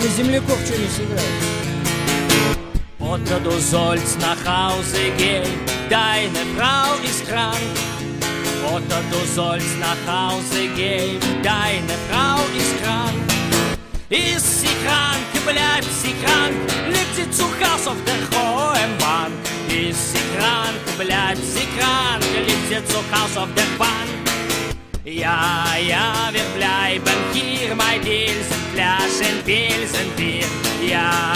для земляков что не сыграет? Otto, du sollst nach Hause gehen, deine Frau ist krank. Otto, du sollst nach Hause gehen, deine Frau ist krank. Ist sie krank, bleibt sie krank, liegt sie zu Hause auf der hohen Bank. Ist sie krank, bleibt sie krank, liegt sie zu Hause auf der Bank. Ja, ja, wir bleiben hier, mein Pilsen, Flaschen, Pilsen, Bier. Ja,